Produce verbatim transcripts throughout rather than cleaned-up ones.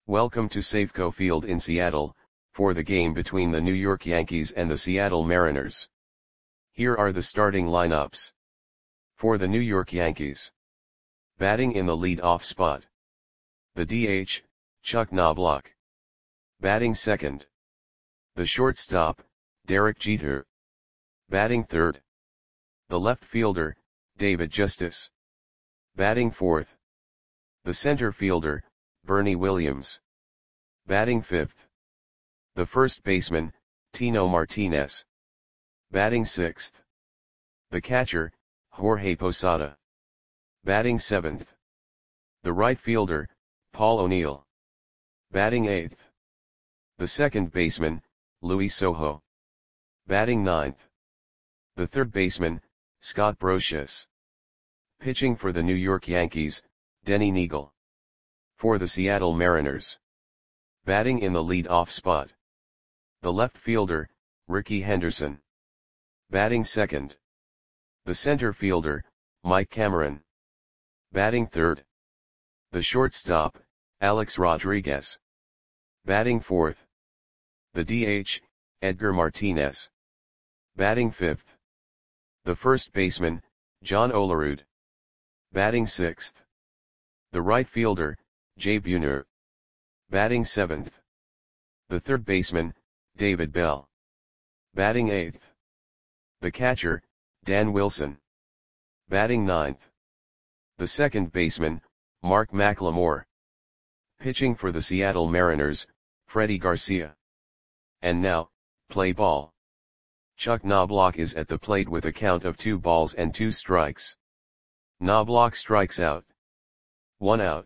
Welcome to Safeco Field in Seattle, for the game between the New York Yankees and the Seattle Mariners. Here are the starting lineups. For the New York Yankees. Batting in the lead-off spot. The D H, Chuck Knobloch. Batting second. The shortstop, Derek Jeter. Batting third. The left fielder, David Justice. Batting fourth. The center fielder, Bernie Williams. Batting fifth. The first baseman, Tino Martinez. Batting sixth. The catcher, Jorge Posada. Batting seventh. The right fielder, Paul O'Neill. Batting eighth. The second baseman, Luis Sojo. Batting ninth. The third baseman, Scott Brosius. Pitching for the New York Yankees, Denny Neagle. For the Seattle Mariners. Batting in the lead-off spot. The left fielder, Rickey Henderson. Batting second. The center fielder, Mike Cameron. Batting third. The shortstop, Alex Rodriguez. Batting fourth. The D H, Edgar Martinez. Batting fifth. The first baseman, John Olerud. Batting sixth. The right fielder, Jay Buhner. Batting seventh. The third baseman, David Bell. Batting eighth. The catcher, Dan Wilson. Batting ninth. The second baseman, Mark McLemore. Pitching for the Seattle Mariners, Freddie Garcia. And now, play ball. Chuck Knobloch is at the plate with a count of two balls and two strikes. Knobloch strikes out. One out.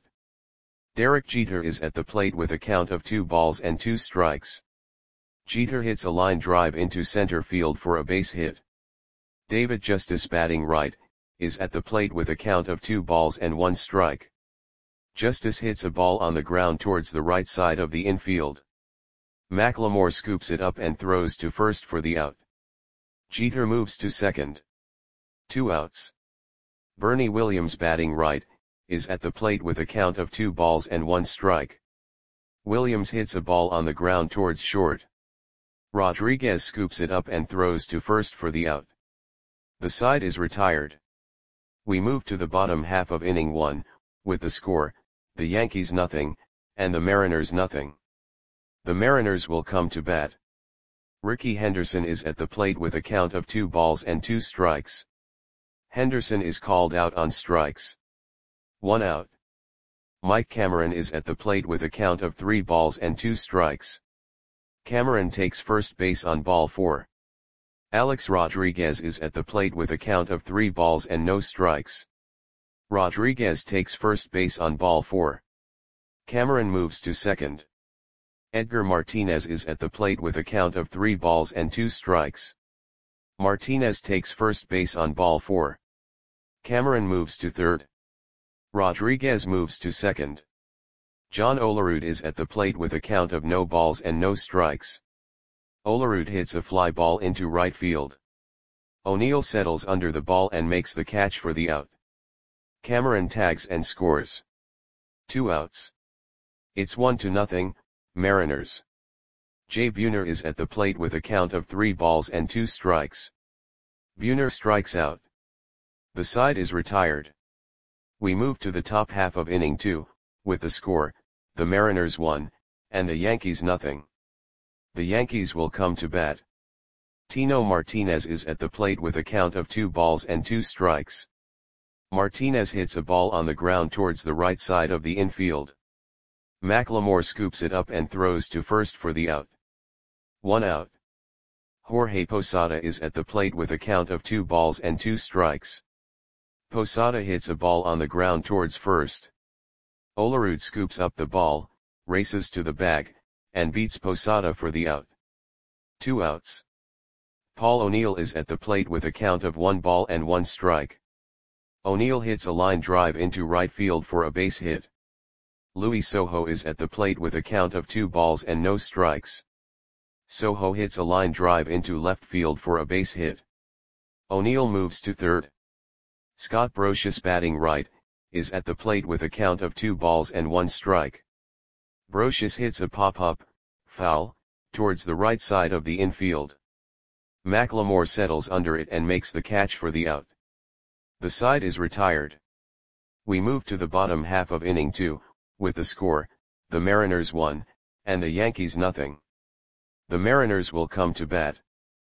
Derek Jeter is at the plate with a count of two balls and two strikes. Jeter hits a line drive into center field for a base hit. David Justice, batting right, is at the plate with a count of two balls and one strike. Justice hits a ball on the ground towards the right side of the infield. McLemore scoops it up and throws to first for the out. Jeter moves to second. Two outs. Bernie Williams, batting right, is at the plate with a count of two balls and one strike. Williams hits a ball on the ground towards short. Rodriguez scoops it up and throws to first for the out. The side is retired. We move to the bottom half of inning one, with the score, the Yankees nothing, and the Mariners nothing. The Mariners will come to bat. Rickey Henderson is at the plate with a count of two balls and two strikes. Henderson is called out on strikes. One out. Mike Cameron is at the plate with a count of three balls and two strikes. Cameron takes first base on ball four. Alex Rodriguez is at the plate with a count of three balls and no strikes. Rodriguez takes first base on ball four. Cameron moves to second. Edgar Martinez is at the plate with a count of three balls and two strikes. Martinez takes first base on ball four. Cameron moves to third. Rodriguez moves to second. John Olerud is at the plate with a count of no balls and no strikes. Olerud hits a fly ball into right field. O'Neill settles under the ball and makes the catch for the out. Cameron tags and scores. Two outs. It's one to nothing, Mariners. Jay Buhner is at the plate with a count of three balls and two strikes. Buhner strikes out. The side is retired. We move to the top half of inning two, with the score, the Mariners one, and the Yankees nothing. The Yankees will come to bat. Tino Martinez is at the plate with a count of two balls and two strikes. Martinez hits a ball on the ground towards the right side of the infield. McLemore scoops it up and throws to first for the out. One out. Jorge Posada is at the plate with a count of two balls and two strikes. Posada hits a ball on the ground towards first. Olerud scoops up the ball, races to the bag, and beats Posada for the out. Two outs. Paul O'Neill is at the plate with a count of one ball and one strike. O'Neill hits a line drive into right field for a base hit. Luis Sojo is at the plate with a count of two balls and no strikes. Sojo hits a line drive into left field for a base hit. O'Neill moves to third. Scott Brosius, batting right, is at the plate with a count of two balls and one strike. Brocious hits a pop-up, foul, towards the right side of the infield. McLemore settles under it and makes the catch for the out. The side is retired. We move to the bottom half of inning two, with the score, the Mariners one, and the Yankees nothing. The Mariners will come to bat.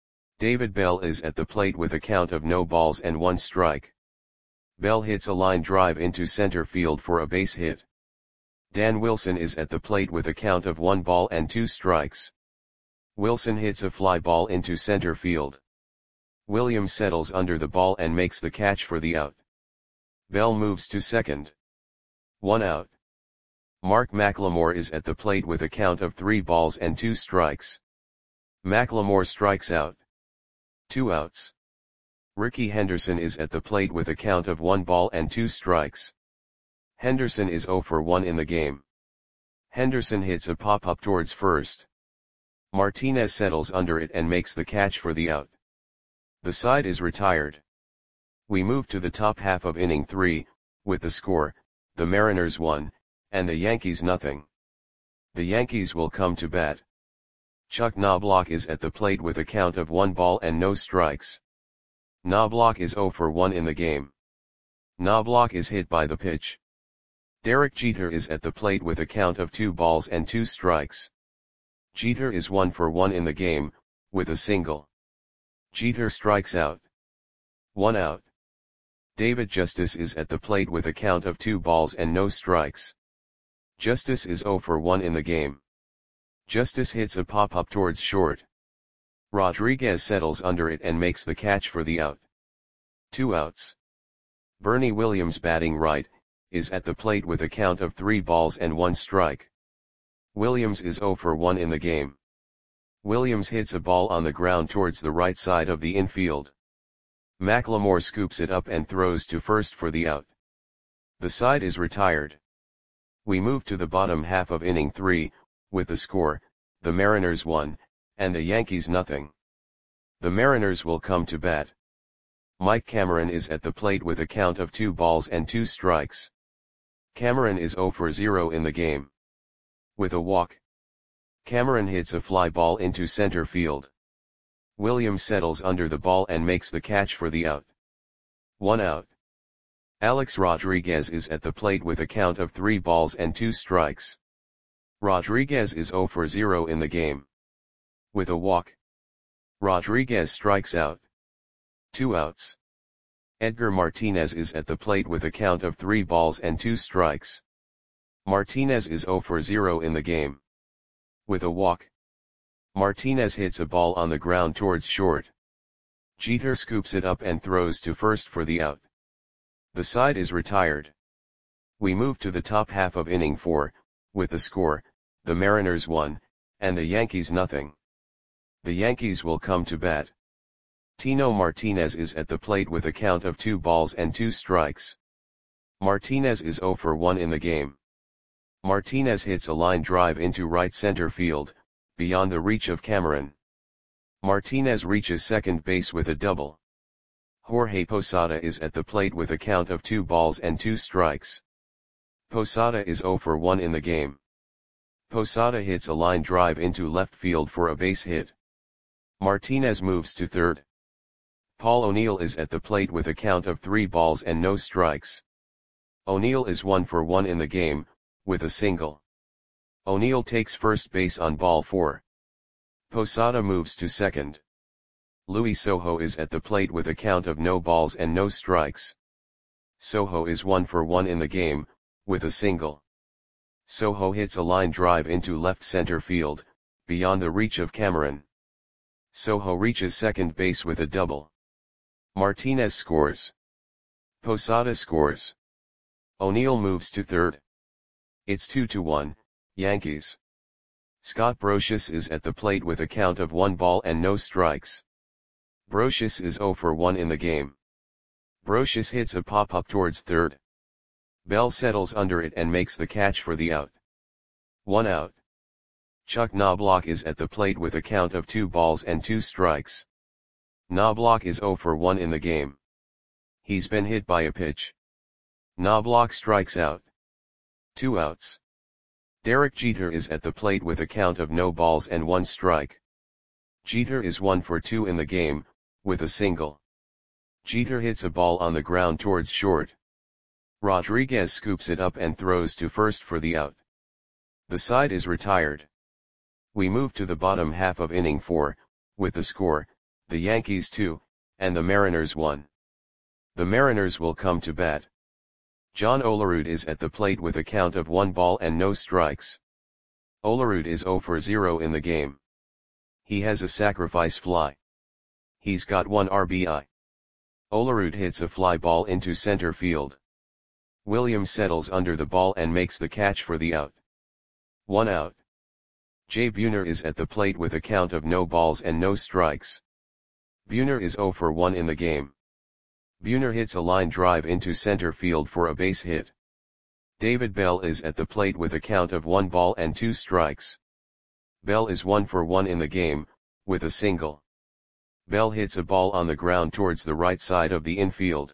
David Bell is at the plate with a count of no balls and one strike. Bell hits a line drive into center field for a base hit. Dan Wilson is at the plate with a count of one ball and two strikes. Wilson hits a fly ball into center field. Williams settles under the ball and makes the catch for the out. Bell moves to second. One out. Mark McLemore is at the plate with a count of three balls and two strikes. McLemore strikes out. Two outs. Ricky Henderson is at the plate with a count of one ball and two strikes. Henderson is zero for one in the game. Henderson hits a pop-up towards first. Martinez settles under it and makes the catch for the out. The side is retired. We move to the top half of inning three, with the score, the Mariners one, and the Yankees nothing. The Yankees will come to bat. Chuck Knobloch is at the plate with a count of one ball and no strikes. Knobloch is zero for one in the game. Knobloch is hit by the pitch. Derek Jeter is at the plate with a count of two balls and two strikes. Jeter is one for one in the game, with a single. Jeter strikes out. One out. David Justice is at the plate with a count of two balls and no strikes. Justice is zero for one in the game. Justice hits a pop-up towards short. Rodriguez settles under it and makes the catch for the out. Two outs. Bernie Williams, batting right, is at the plate with a count of three balls and one strike. Williams is zero for one in the game. Williams hits a ball on the ground towards the right side of the infield. McLemore scoops it up and throws to first for the out. The side is retired. We move to the bottom half of inning three, with the score, the Mariners one, and the Yankees nothing. The Mariners will come to bat. Mike Cameron is at the plate with a count of two balls and two strikes. Cameron is zero for zero in the game. With a walk. Cameron hits a fly ball into center field. Williams settles under the ball and makes the catch for the out. One out. Alex Rodriguez is at the plate with a count of three balls and two strikes. Rodriguez is zero for zero in the game. With a walk. Rodriguez strikes out. Two outs. Edgar Martinez is at the plate with a count of three balls and two strikes. Martinez is zero for zero in the game. With a walk. Martinez hits a ball on the ground towards short. Jeter scoops it up and throws to first for the out. The side is retired. We move to the top half of inning four, with the score, the Mariners one, and the Yankees nothing. The Yankees will come to bat. Tino Martinez is at the plate with a count of two balls and two strikes. Martinez is zero for one in the game. Martinez hits a line drive into right center field, beyond the reach of Cameron. Martinez reaches second base with a double. Jorge Posada is at the plate with a count of two balls and two strikes. Posada is zero for one in the game. Posada hits a line drive into left field for a base hit. Martinez moves to third. Paul O'Neill is at the plate with a count of three balls and no strikes. O'Neill is one for one in the game, with a single. O'Neill takes first base on ball four. Posada moves to second. Luis Sojo is at the plate with a count of no balls and no strikes. Sojo is one for one in the game, with a single. Sojo hits a line drive into left center field, beyond the reach of Cameron. Sojo reaches second base with a double. Martinez scores. Posada scores. O'Neill moves to third. It's two to one, Yankees. Scott Brocious is at the plate with a count of one ball and no strikes. Brocious is zero for one in the game. Brocious hits a pop-up towards third. Bell settles under it and makes the catch for the out. One out. Chuck Knobloch is at the plate with a count of two balls and two strikes. Knobloch is zero for one in the game. He's been hit by a pitch. Knobloch strikes out. Two outs. Derek Jeter is at the plate with a count of no balls and one strike. Jeter is one for two in the game, with a single. Jeter hits a ball on the ground towards short. Rodriguez scoops it up and throws to first for the out. The side is retired. We move to the bottom half of inning four, with the score, the Yankees two, and the Mariners one. The Mariners will come to bat. John Olerud is at the plate with a count of one ball and no strikes. Olerud is zero for zero in the game. He has a sacrifice fly. He's got one R B I. Olerud hits a fly ball into center field. Williams settles under the ball and makes the catch for the out. One out. Jay Buhner is at the plate with a count of no balls and no strikes. Buhner is zero for one in the game. Buhner hits a line drive into center field for a base hit. David Bell is at the plate with a count of one ball and two strikes. Bell is one for one in the game, with a single. Bell hits a ball on the ground towards the right side of the infield.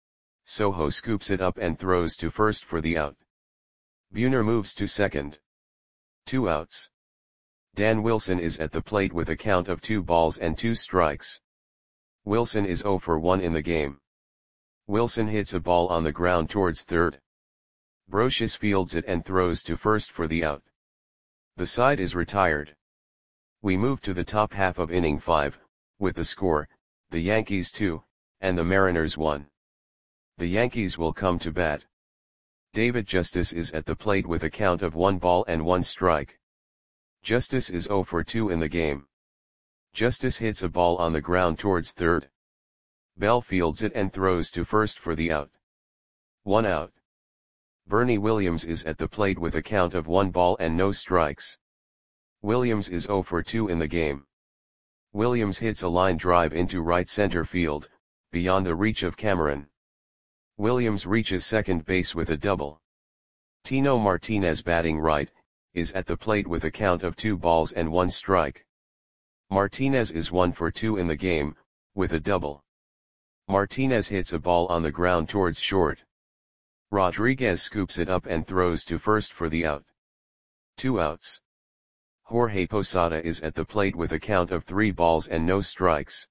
Soho scoops it up and throws to first for the out. Buhner moves to second. Two outs. Dan Wilson is at the plate with a count of two balls and two strikes. Wilson is zero for one in the game. Wilson hits a ball on the ground towards third. Brocious fields it and throws to first for the out. The side is retired. We move to the top half of inning five, with the score, the Yankees two, and the Mariners one. The Yankees will come to bat. David Justice is at the plate with a count of one ball and one strike. Justice is zero for two in the game. Justice hits a ball on the ground towards third. Bell fields it and throws to first for the out. One out. Bernie Williams is at the plate with a count of one ball and no strikes. Williams is zero for two in the game. Williams hits a line drive into right center field, beyond the reach of Cameron. Williams reaches second base with a double. Tino Martinez, batting right, is at the plate with a count of two balls and one strike. Martinez is one for two in the game, with a double. Martinez hits a ball on the ground towards short. Rodriguez scoops it up and throws to first for the out. Two outs. Jorge Posada is at the plate with a count of three balls and no strikes.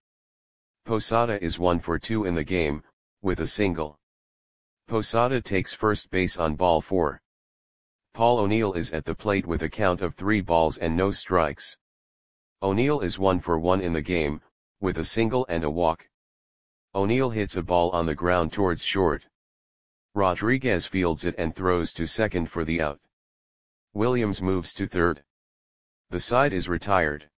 Posada is one for two in the game, with a single. Posada takes first base on ball four. Paul O'Neill is at the plate with a count of three balls and no strikes. O'Neill is one for one in the game, with a single and a walk. O'Neill hits a ball on the ground towards short. Rodriguez fields it and throws to second for the out. Williams moves to third. The side is retired.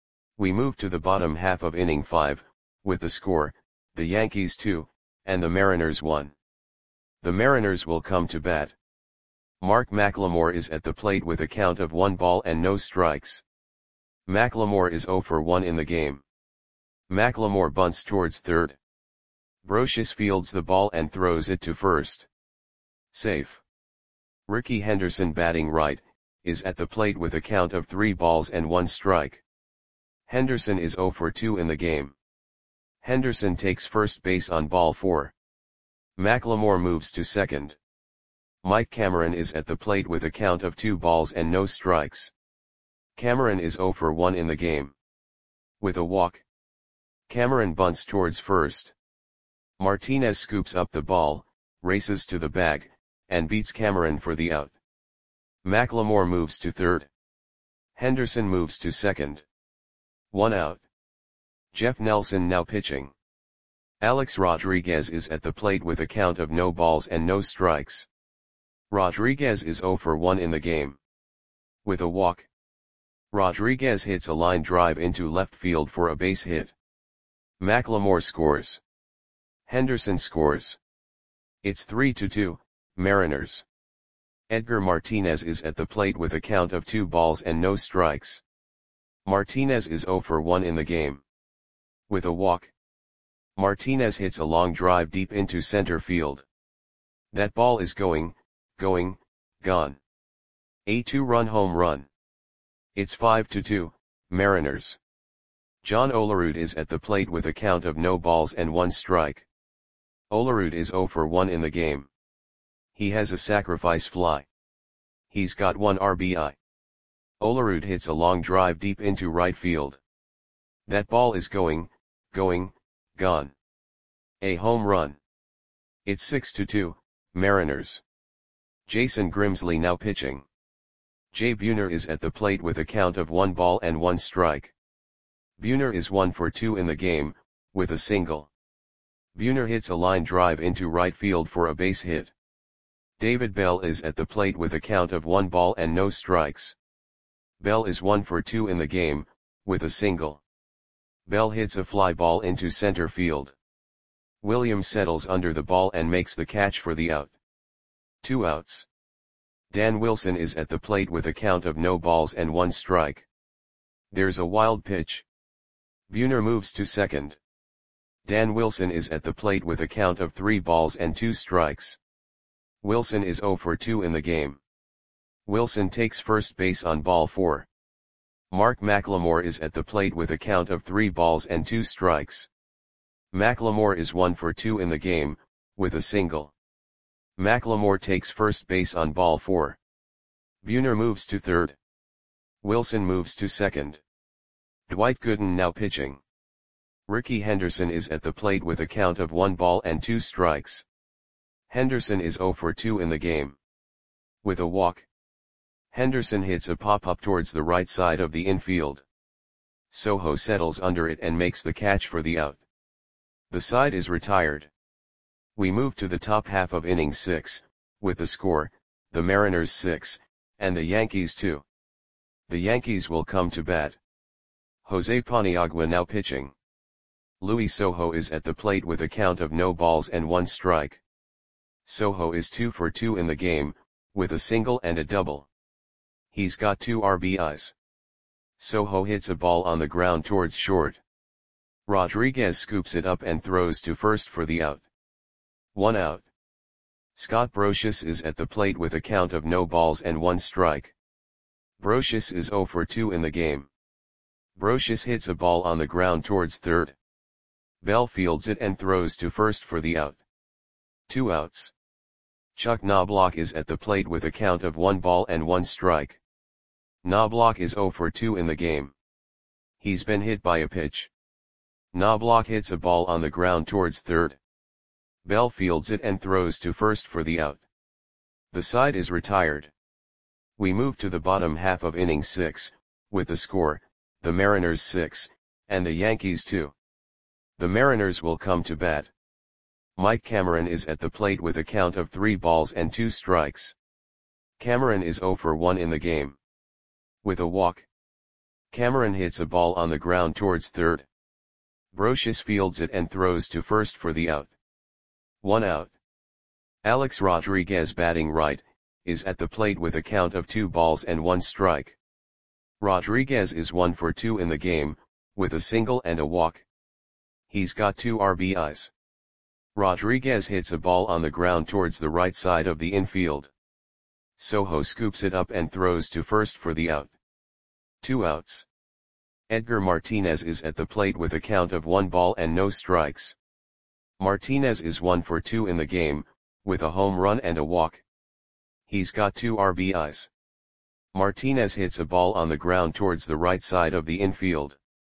We move to the bottom half of inning five, with the score, the Yankees two, and the Mariners one. The Mariners will come to bat. Mark McLemore is at the plate with a count of one ball and no strikes. McLemore is zero for one in the game. McLemore bunts towards third. Brocious fields the ball and throws it to first. Safe. Ricky Henderson, batting right, is at the plate with a count of three balls and one strike. Henderson is zero for two in the game. Henderson takes first base on ball four. McLemore moves to second. Mike Cameron is at the plate with a count of two balls and no strikes. Cameron is zero for one in the game. With a walk. Cameron bunts towards first. Martinez scoops up the ball, races to the bag, and beats Cameron for the out. McLemore moves to third. Henderson moves to second. One out. Jeff Nelson now pitching. Alex Rodriguez is at the plate with a count of no balls and no strikes. Rodriguez is zero for one in the game. With a walk. Rodriguez hits a line drive into left field for a base hit. McLemore scores. Henderson scores. It's three to two, Mariners. Edgar Martinez is at the plate with a count of two balls and no strikes. Martinez is zero for one in the game. With a walk. Martinez hits a long drive deep into center field. That ball is going, going, gone. A two-run home run. It's five to two, Mariners. John Olerud is at the plate with a count of no balls and one strike. Olerud is zero for one in the game. He has a sacrifice fly. He's got one R B I. Olerud hits a long drive deep into right field. That ball is going, going, gone. A home run. It's six to two, Mariners. Jason Grimsley now pitching. Jay Buhner is at the plate with a count of one ball and one strike. Buhner is one for two in the game, with a single. Buhner hits a line drive into right field for a base hit. David Bell is at the plate with a count of one ball and no strikes. Bell is one for two in the game, with a single. Bell hits a fly ball into center field. Williams settles under the ball and makes the catch for the out. Two outs. Dan Wilson is at the plate with a count of no balls and one strike. There's a wild pitch. Buhner moves to second. Dan Wilson is at the plate with a count of three balls and two strikes. Wilson is zero for two in the game. Wilson takes first base on ball four. Mark McLemore is at the plate with a count of three balls and two strikes. McLemore is one for two in the game, with a single. McLemore takes first base on ball four. Buhner moves to third. Wilson moves to second. Dwight Gooden now pitching. Ricky Henderson is at the plate with a count of one ball and two strikes. Henderson is zero for two in the game. With a walk. Henderson hits a pop-up towards the right side of the infield. Soho settles under it and makes the catch for the out. The side is retired. We move to the top half of inning six, with the score, the Mariners six, and the Yankees two. The Yankees will come to bat. Jose Paniagua now pitching. Luis Soho is at the plate with a count of no balls and one strike. Soho is two for two in the game, with a single and a double. He's got two R B Is. Soho hits a ball on the ground towards short. Rodriguez scoops it up and throws to first for the out. One out. Scott Brosius is at the plate with a count of no balls and one strike. Brosius is zero for two in the game. Brosius hits a ball on the ground towards third. Bell fields it and throws to first for the out. Two outs. Chuck Knobloch is at the plate with a count of one ball and one strike. Knobloch is zero for two in the game. He's been hit by a pitch. Knobloch hits a ball on the ground towards third. Bell fields it and throws to first for the out. The side is retired. We move to the bottom half of inning six, with the score, the Mariners six, and the Yankees two. The Mariners will come to bat. Mike Cameron is at the plate with a count of three balls and two strikes. Cameron is zero for one in the game. With a walk. Cameron hits a ball on the ground towards third. Brosius fields it and throws to first for the out. One out. Alex Rodriguez batting right, is at the plate with a count of two balls and one strike. Rodriguez is one for two in the game, with a single and a walk. He's got two R B Is. Rodriguez hits a ball on the ground towards the right side of the infield. Soho scoops it up and throws to first for the out. Two outs. Edgar Martinez is at the plate with a count of one ball and no strikes. Martinez is one for two in the game, with a home run and a walk. He's got two R B Is. Martinez hits a ball on the ground towards the right side of the infield.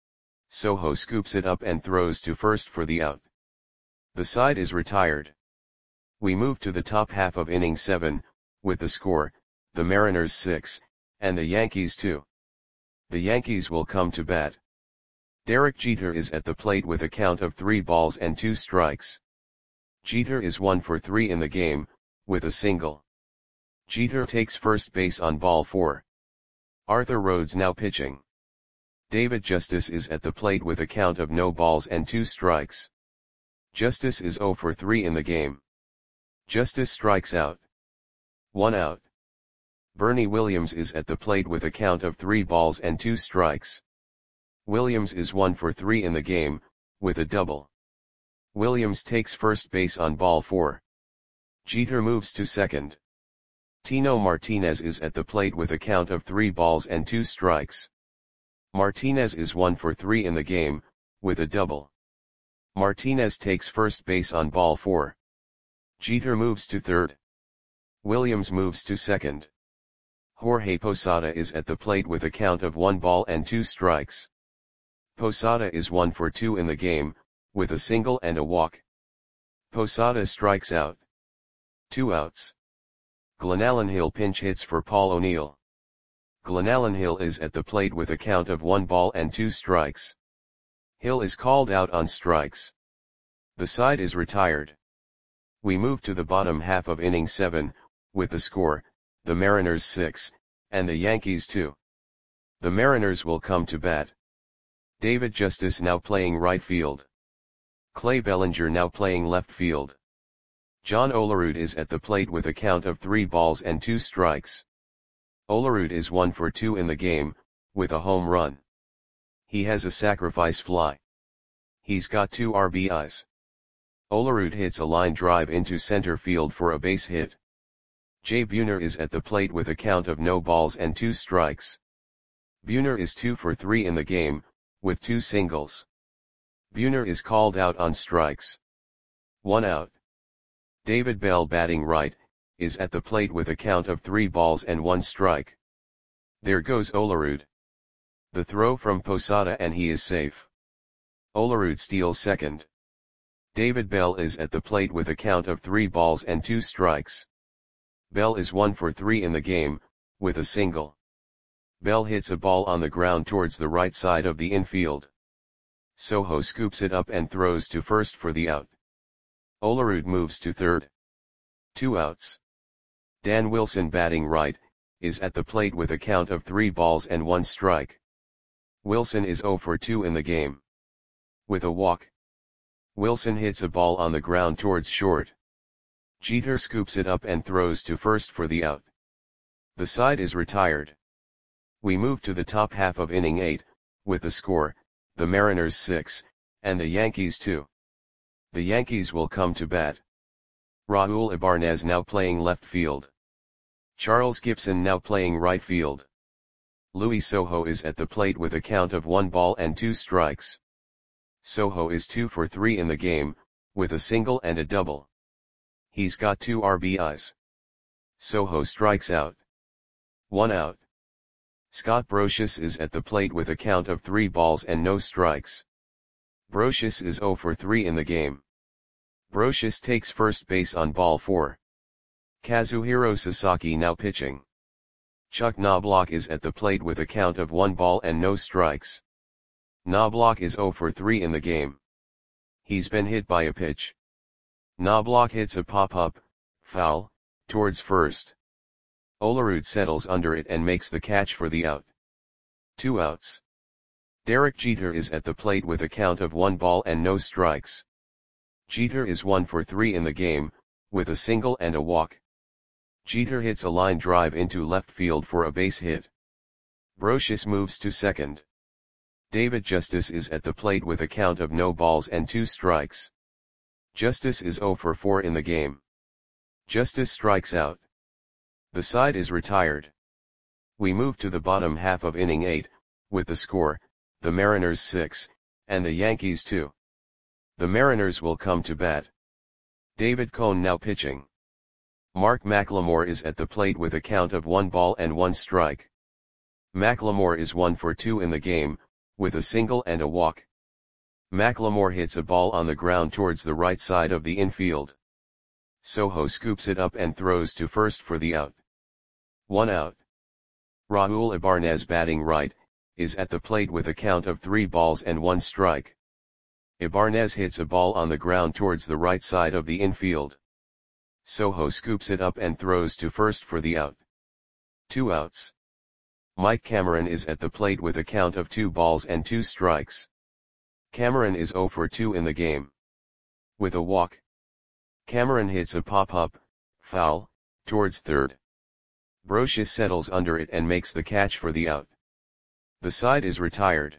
Soho scoops it up and throws to first for the out. The side is retired. We move to the top half of inning seven, with the score, the Mariners six, and the Yankees two. The Yankees will come to bat. Derek Jeter is at the plate with a count of three balls and two strikes. Jeter is one for three in the game, with a single. Jeter takes first base on ball four. Arthur Rhodes now pitching. David Justice is at the plate with a count of no balls and two strikes. Justice is zero for three in the game. Justice strikes out. One out. Bernie Williams is at the plate with a count of three balls and two strikes. Williams is one for three in the game, with a double. Williams takes first base on ball four. Jeter moves to second. Tino Martinez is at the plate with a count of three balls and two strikes. Martinez is one for three in the game, with a double. Martinez takes first base on ball four. Jeter moves to third. Williams moves to second. Jorge Posada is at the plate with a count of one ball and two strikes. Posada is one for two in the game, with a single and a walk. Posada strikes out. Two outs. Glenallen Hill pinch hits for Paul O'Neill. Glenallen Hill is at the plate with a count of one ball and two strikes. Hill is called out on strikes. The side is retired. We move to the bottom half of inning seven, with the score, the Mariners six, and the Yankees two. The Mariners will come to bat. David Justice now playing right field. Clay Bellinger now playing left field. John Olerud is at the plate with a count of three balls and two strikes. Olerud is one for two in the game, with a home run. He has a sacrifice fly. He's got two R B Is. Olerud hits a line drive into center field for a base hit. Jay Buhner is at the plate with a count of no balls and two strikes. Buhner is two for three in the game, with two singles. Buhner is called out on strikes. One out. David Bell batting right, is at the plate with a count of three balls and one strike. There goes Olerud. The throw from Posada and he is safe. Olerud steals second. David Bell is at the plate with a count of three balls and two strikes. Bell is one for three in the game, with a single. Bell hits a ball on the ground towards the right side of the infield. Soho scoops it up and throws to first for the out. Olerud moves to third. Two outs. Dan Wilson batting right, is at the plate with a count of three balls and one strike. Wilson is zero for two in the game. With a walk. Wilson hits a ball on the ground towards short. Jeter scoops it up and throws to first for the out. The side is retired. We move to the top half of inning eight, with the score, the Mariners six, and the Yankees two. The Yankees will come to bat. Raul Ibanez now playing left field. Charles Gibson now playing right field. Luis Sojo is at the plate with a count of one ball and two strikes. Sojo is two for three in the game, with a single and a double. He's got two R B Is. Sojo strikes out. One out. Scott Brosius is at the plate with a count of three balls and no strikes. Brosius is zero for three in the game. Brosius takes first base on ball four. Kazuhiro Sasaki now pitching. Chuck Knobloch is at the plate with a count of one ball and no strikes. Knobloch is zero for three in the game. He's been hit by a pitch. Knobloch hits a pop-up, foul, towards first. Olerud settles under it and makes the catch for the out. Two outs. Derek Jeter is at the plate with a count of one ball and no strikes. Jeter is one for three in the game, with a single and a walk. Jeter hits a line drive into left field for a base hit. Brosius moves to second. David Justice is at the plate with a count of no balls and two strikes. Justice is zero for four in the game. Justice strikes out. The side is retired. We move to the bottom half of inning eight, with the score, the Mariners six, and the Yankees two. The Mariners will come to bat. David Cone now pitching. Mark McLemore is at the plate with a count of one ball and one strike. McLemore is one for two in the game, with a single and a walk. McLemore hits a ball on the ground towards the right side of the infield. Sojo scoops it up and throws to first for the out. One out. Raul Ibanez batting right, is at the plate with a count of three balls and one strike. Ibanez hits a ball on the ground towards the right side of the infield. Sojo scoops it up and throws to first for the out. Two outs. Mike Cameron is at the plate with a count of two balls and two strikes. Cameron is zero for two in the game. With a walk. Cameron hits a pop-up, foul, towards third. Brosius settles under it and makes the catch for the out. The side is retired.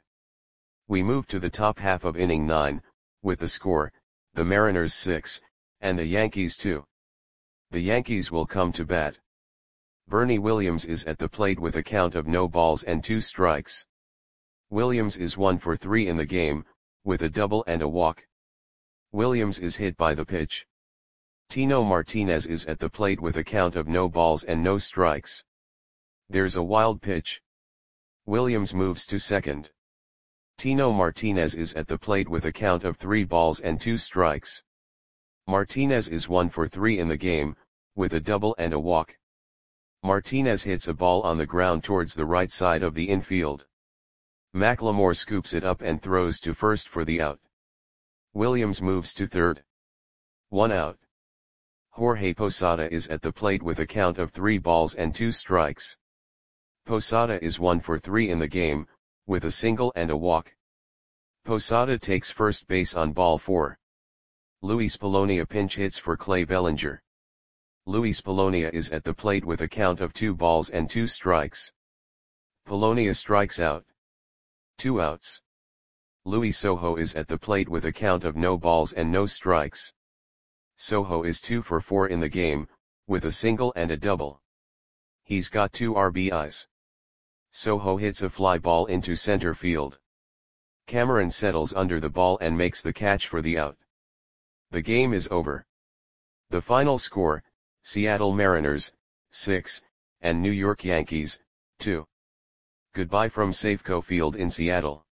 We move to the top half of inning nine, with the score, the Mariners six, and the Yankees two. The Yankees will come to bat. Bernie Williams is at the plate with a count of no balls and two strikes. Williams is one for three in the game, with a double and a walk. Williams is hit by the pitch. Tino Martinez is at the plate with a count of no balls and no strikes. There's a wild pitch. Williams moves to second. Tino Martinez is at the plate with a count of three balls and two strikes. Martinez is one for three in the game, with a double and a walk. Martinez hits a ball on the ground towards the right side of the infield. McLemore scoops it up and throws to first for the out. Williams moves to third. One out. Jorge Posada is at the plate with a count of three balls and two strikes. Posada is one for three in the game, with a single and a walk. Posada takes first base on ball four. Luis Polonia pinch hits for Clay Bellinger. Luis Polonia is at the plate with a count of two balls and two strikes. Polonia strikes out. Two outs. Luis Sojo is at the plate with a count of no balls and no strikes. Sojo is two for four in the game, with a single and a double. He's got two R B Is. Sojo hits a fly ball into center field. Cameron settles under the ball and makes the catch for the out. The game is over. The final score, Seattle Mariners, six, and New York Yankees, two. Goodbye from Safeco Field in Seattle.